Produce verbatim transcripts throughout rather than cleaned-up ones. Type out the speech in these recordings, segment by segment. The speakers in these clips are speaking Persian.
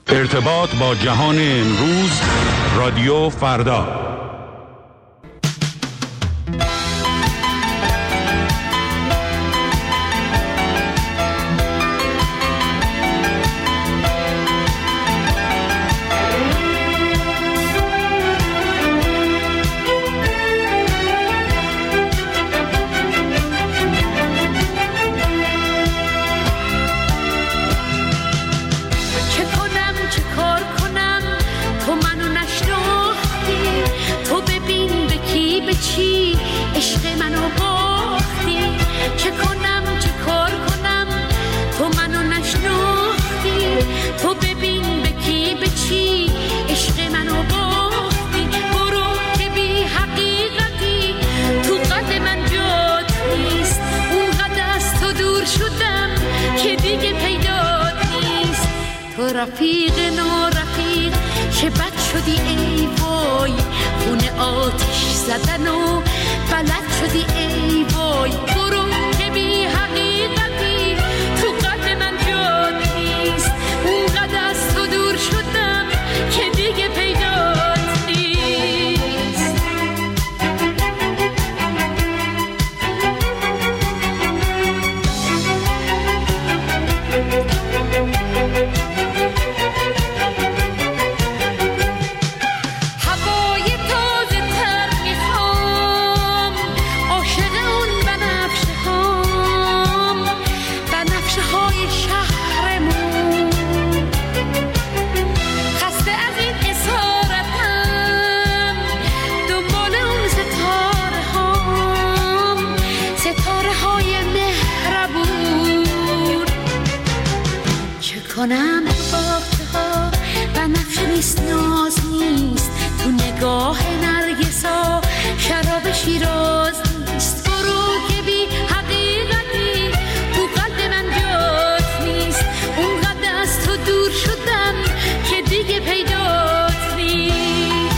ارتباط با جهان امروز، رادیو فردا. رفیق نو رفیق چه بد شدی ای وای، خونه آتش زدن و بلد شدی ای وای، برو که بی حقیقتی تو قلب من جاد نیست، اونقدر از تو دور شدم که دیگه پیدات نیست. کنم باغچه ها بنفشه نیست، ناز نیست، تو نگاه نرگسا شراب شیراز نیست، برو که بی حقیقتی تو قلب من جات نیست، اونقدر از تو دور شدم که دیگه پیدات نیست.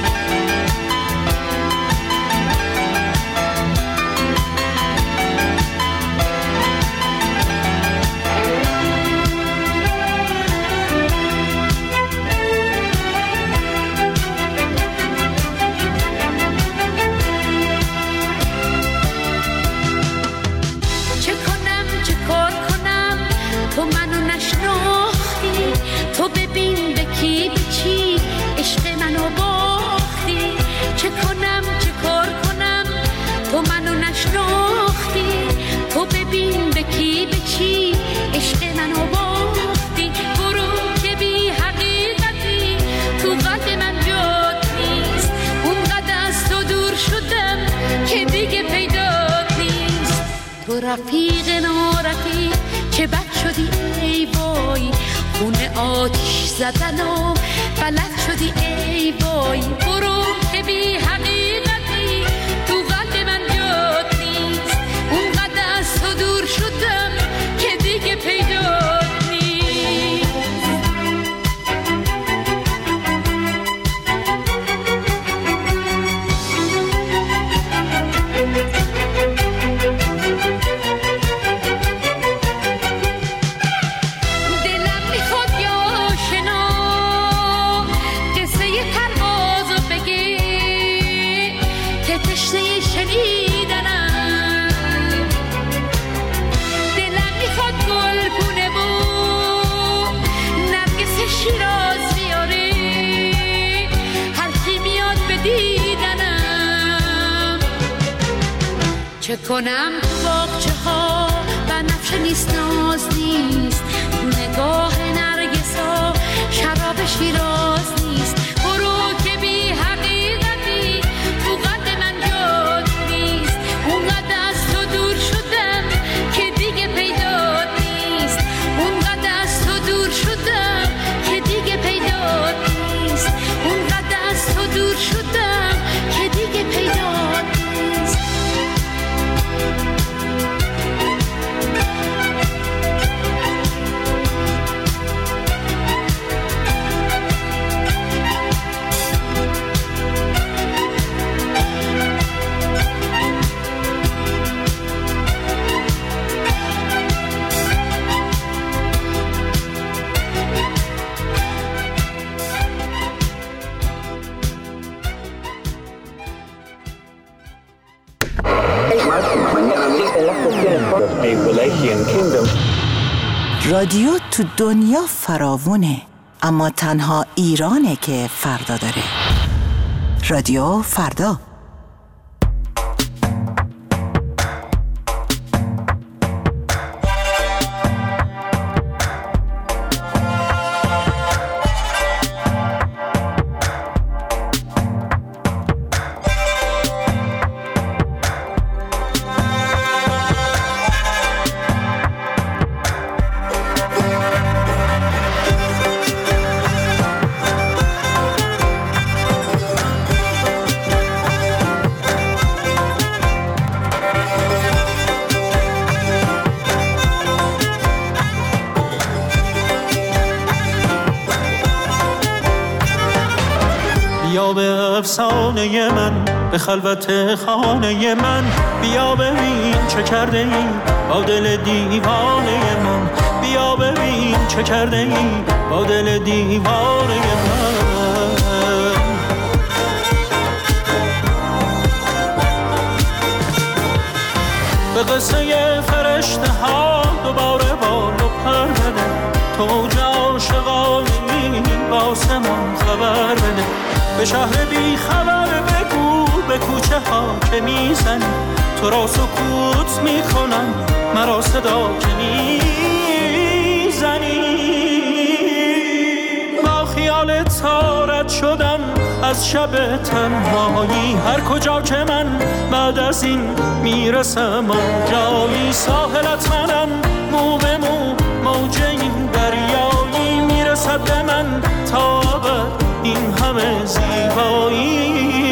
تو منو نشناختی، تو ببین به کی به چی عشق منو باختی، چه کنم چه کار کنم تو منو نشناختی، تو ببین به کی به چی عشق منو باختی، برو که بی حقیقتی تو قلب من جات نیست، اونقدر از تو دور شدم که دیگه پیدات نیست. تو رفیق نارفیق چه بد شدی ای وای، خونه آتش زدن و بلد شدی ای وای، برو که بی حقیقتی تو قلب من جات نیست، اونقدر از تو دور شدم که دیگه پیدات نیست. چه کنم تو باغچه ها بنفشه نیست، ناز نیست، تو نگاه نرگسا شراب شیراز نیست، برو که بی حقیقتی تو قلب من جات نیست، اونقدر از تو دور شدم که دیگه پیدات نیست، اونقدر از تو دور شدم که دیگه پیدات نیست، اونقدر از تو دور شدم که دیگه پیدات نیست. رادیو تو دنیا فراوونه، اما تنها ایرانه که فردا داره. رادیو فردا. بیا به افسانه من، به خلوت خانه من، بیا ببین چه کرده ای با دل دیوانه من، بیا ببین چه کرده ای با دل دیوانه من. به قصه فرشته ها دوباره بال و پر بده، تو جا عاشقانی با آسمان خبر بده، به شهر بی خبر بگو به کوچه ها که میزنی، تو را سکوت میکنم مرا صدا که میزنی. با خیال تارت شدم از شب تنهایی، هر کجا که من بعد از این میرسم آنجایی، ساحلت منم مو به مو موج این دریایی، میرسد به من تا ابد این همه زیبایی.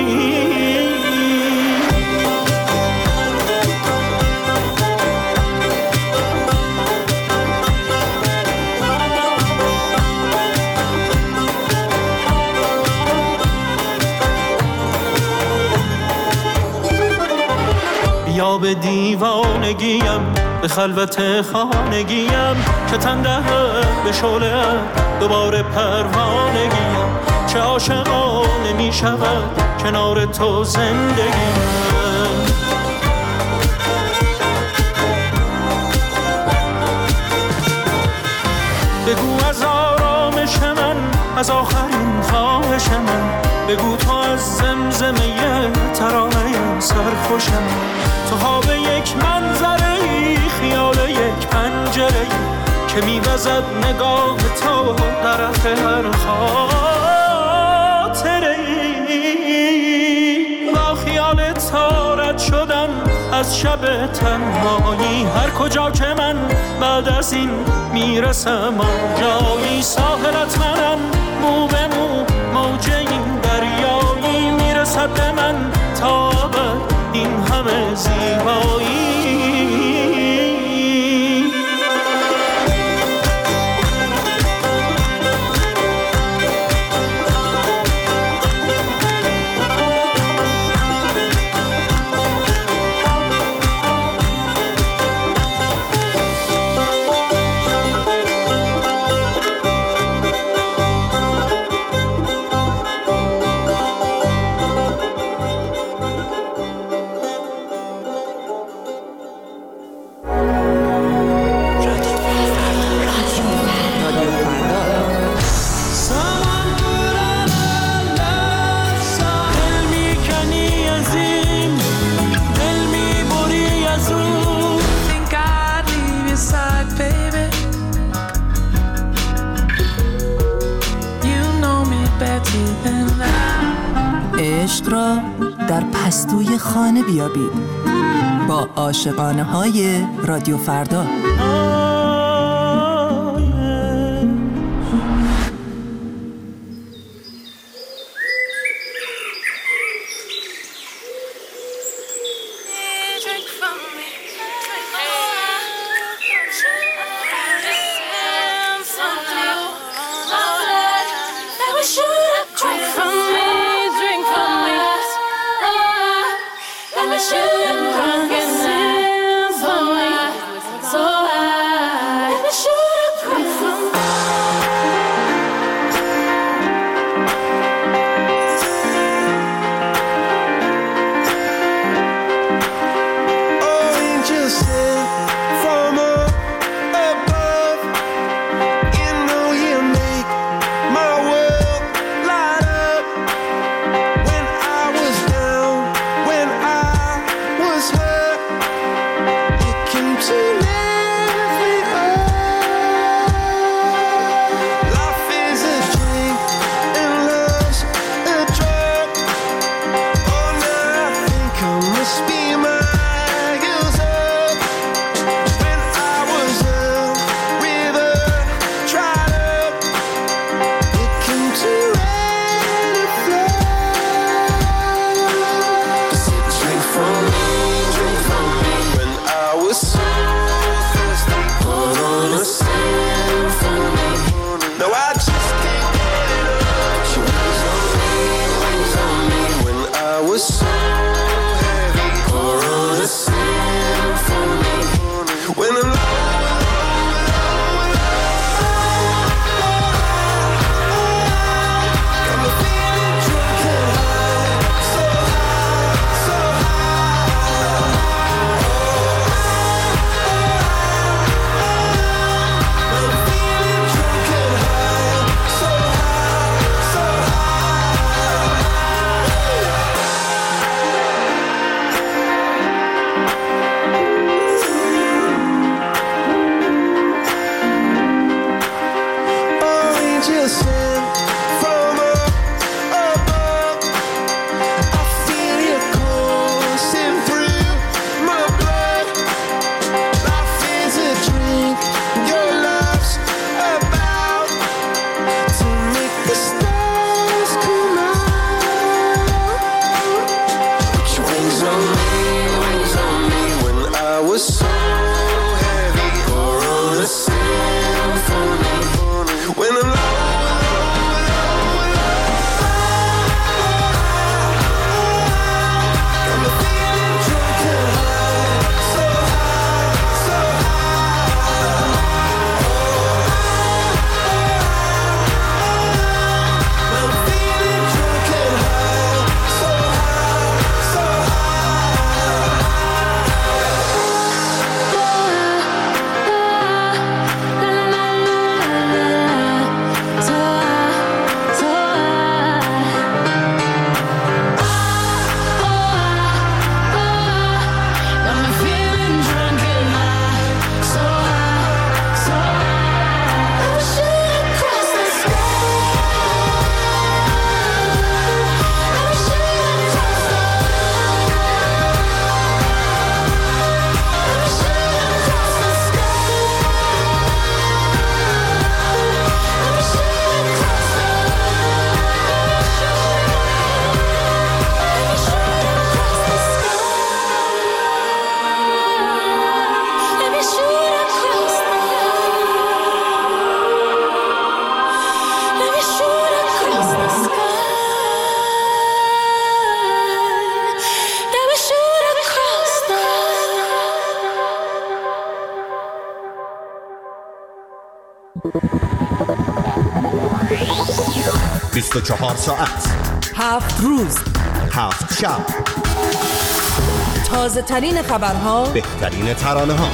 بیا به دیوانگیم، به خلوت خانگیم، که تن دهد به شعله دوباره پروانگیم، چه عاشقانه می شود کنار تو زندگیم. بگو از آرامش من، از آخرین خواهش من، بگو تو از زمزمه ترانه سرخوشم، تو خواب یک منظره، خیال یک پنجره که میوزد نگاه تو در هر خاطره. با خیال تارت شدم از شب تنهایی، هر کجا که من بعد از این میرسم آنجایی، ساحلت منم مو به مو موج این دریایی، میرسد به من تا ابد این همه زیبایی. عشق را در پستوی خانه بیابید با عاشقانه های رادیو فردا. So I بیست و چهار ساعت، هفت روز، هفت شب، تازه ترین خبرها، بهترین ترانه ها.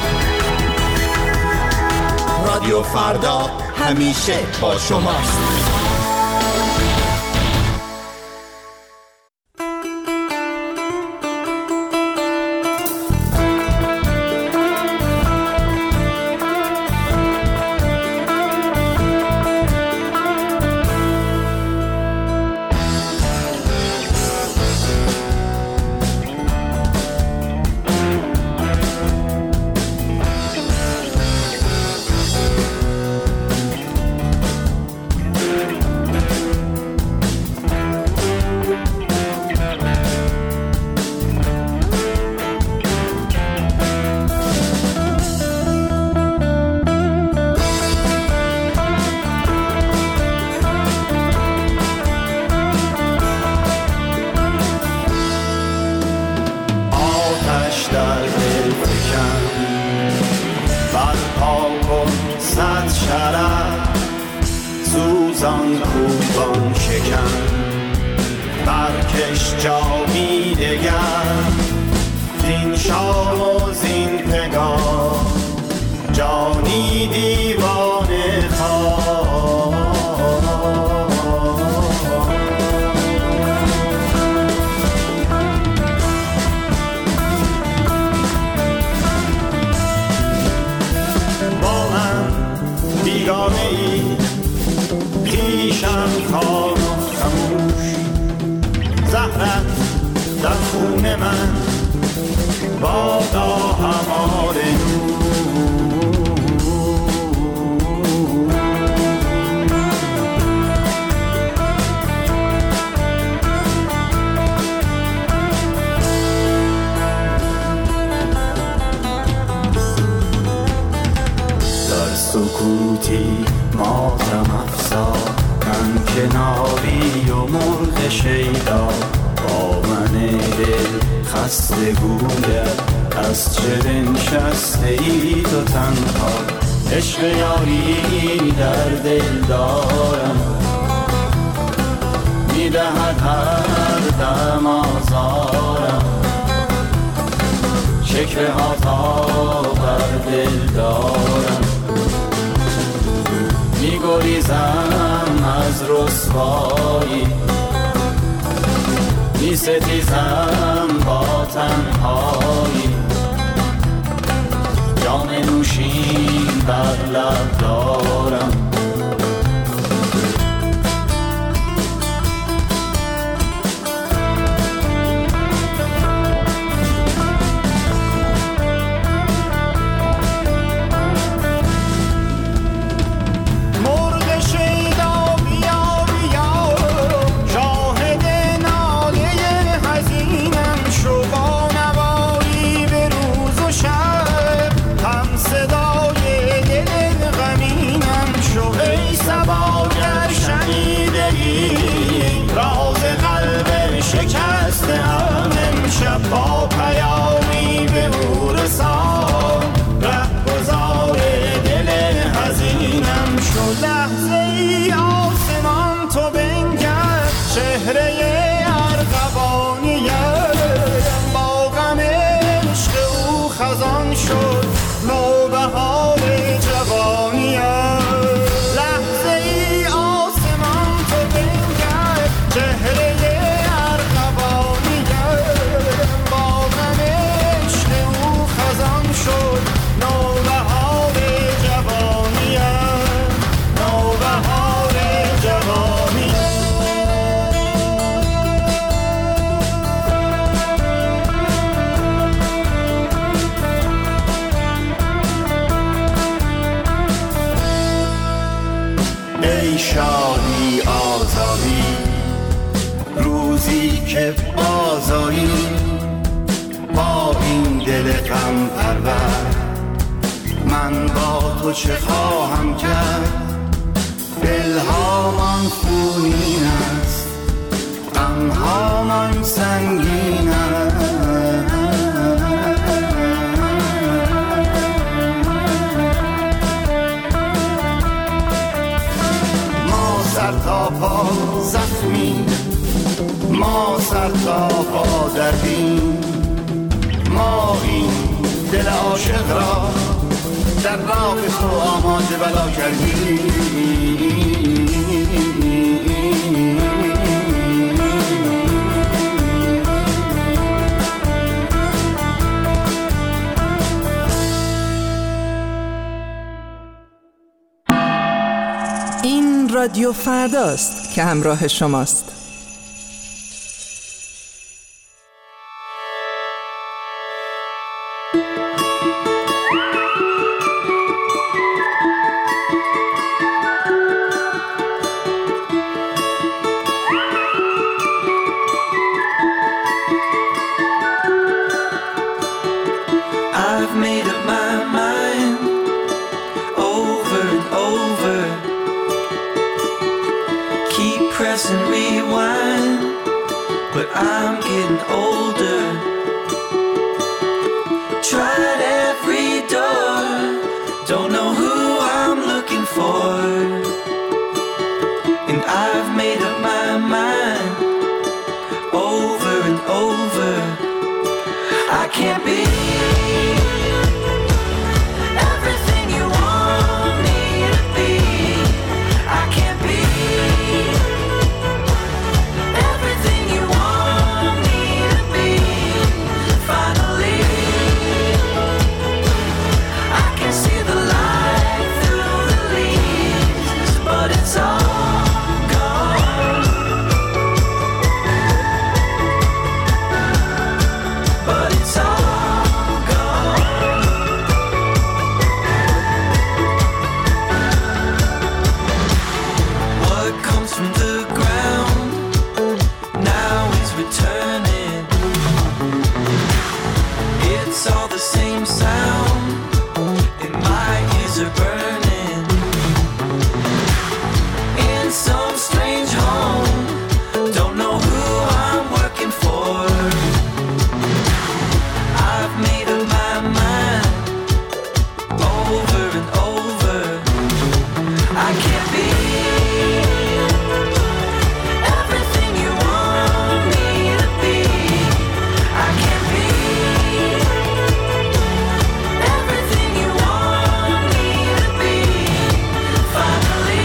رادیو فردا همیشه با شماست. سکوتی ماتم افزا، من کناری و مرغ شیدا، با من دل خسته گوید از چه بنشسته ای تو تنها. عشق یاری در دل دارم، میدهد هر دم آزارم، شکوه ها تا بر دل دارم، میگریزم از رسوایی، میستیزم با تنهایی، جام نوشین بر لب دارم. با پیامی به او رسان، رهگذار دل حزینم شد. لحظه ای آسمان تو بنگر، چهره ارغوانیم با غم عشق او خزان شد، نوبهار جوانیم. لحظه ای آسمان تو بنگر، چهره شد، نوبهار جوانیم، نوبهار جوانیم. ای شادی آزادی، روزی که بازایی، با این دل غم پرور، من با تو چه خواهم کرد؟ دلهامان خونین است، غمهامان سنگین است. ما سر تا پا زخمی، ما سر تا پا دردیم، ما این دل عاشق را در راه تو آماده بلا کردیم. این رادیو فرداست که همراه شماست. I've made up my mind over and over. Keep pressing rewind, but I'm getting older. Tried every door, don't know who I'm looking for. And I've made up my mind over and over. I can't be everything you want me to be. I can't be everything you want me to be. Finally, I can see the light through the leaves, but it's all gone. But it's all gone. What comes from the ground now is returning. It's all the same sound, and my ears are burning. In some strange home, don't know who I'm working for. I've made up my mind over and over. I can't be everything you want me to be. I can't be everything you want me to be. Finally,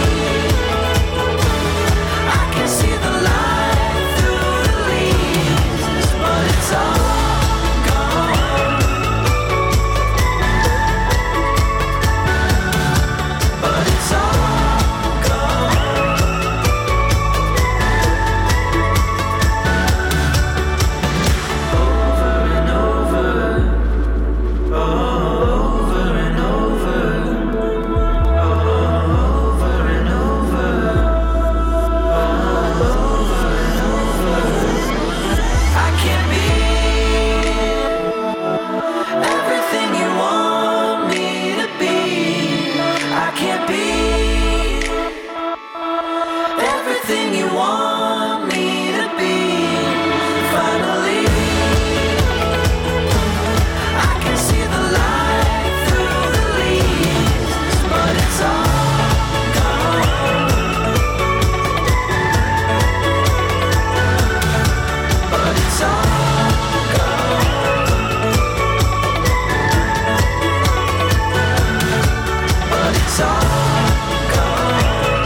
I can see the light through the leaves, but it's all gone. But it's all gone. Over and over, over and over, over and over, over and over. I can't be everything you want me to be. I can't be everything you want me to be. Finally, I can see the light through the leaves, but it's all gone. But it's all gone. But it's all gone.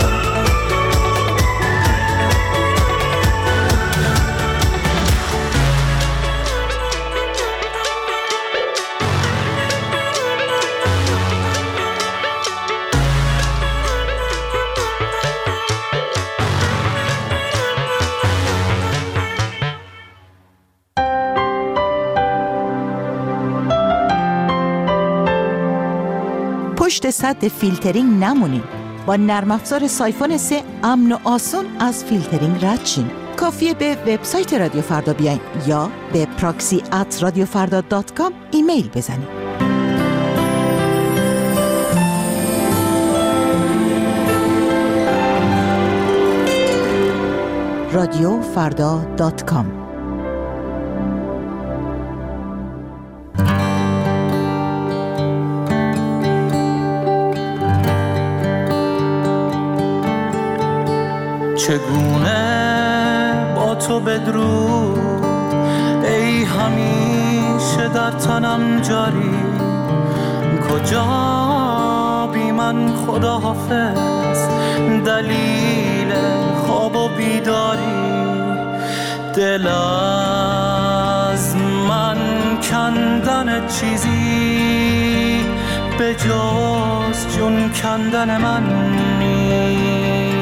پشت سد فیلترینگ نمونین. با نرم افزار سایفون سه امن و آسون از فیلترینگ رد شین. کافیه به وبسایت رادیو فردا بیاین یا به پراکسی ات رادیو فردا دات کام ایمیل بزنین. رادیو فردا دات کام. چگونه با تو بدرود ای همیشه در تنم جاری، کجا بی من خدا حافظ دلیل خواب و بیداری، دل از من کندن چیزی به جز جون کندن من نیست.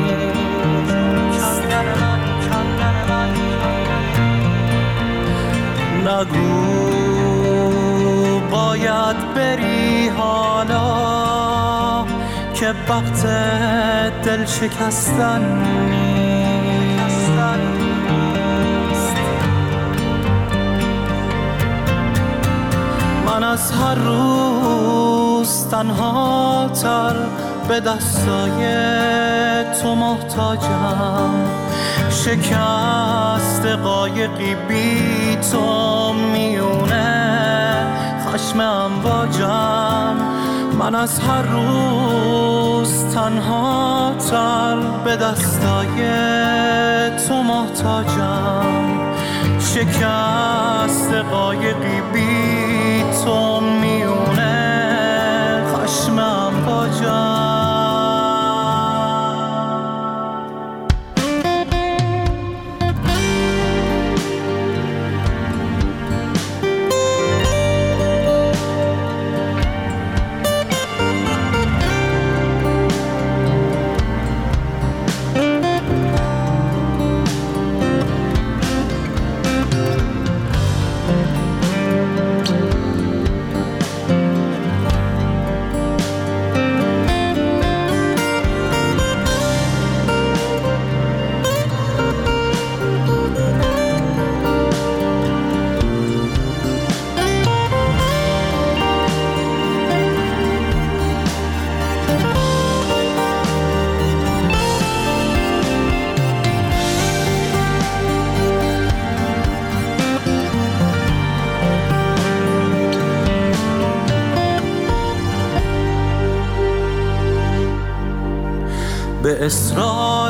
نگو باید بری حالا که وقت دل شکستن نیست. من از هر روز تنها تر به دستای تو محتاجم، شکست قایقی بی تو میونه خشم امواجم. من از هر روز تنها تر به دستای تو محتاجم، شکست قایقی بی تو میونه خشم امواجم. به اصرار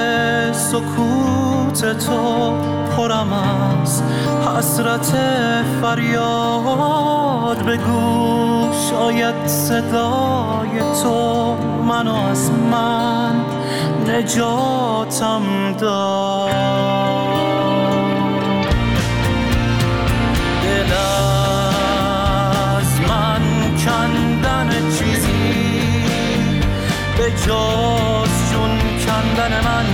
سکوت تو پرم از حسرت فریاد، بگو شاید صدای تو منو از من نجاتم داد. دل از من کندن چیزی به جز جون کندن من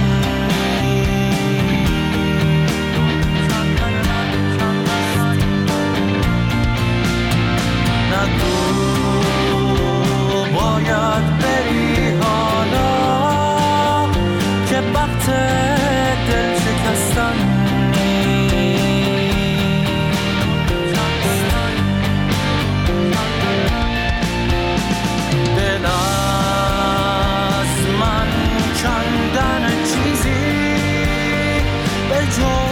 نگو باید بری حالا که وقت دل شکستن دل از من کندن چیزی به جا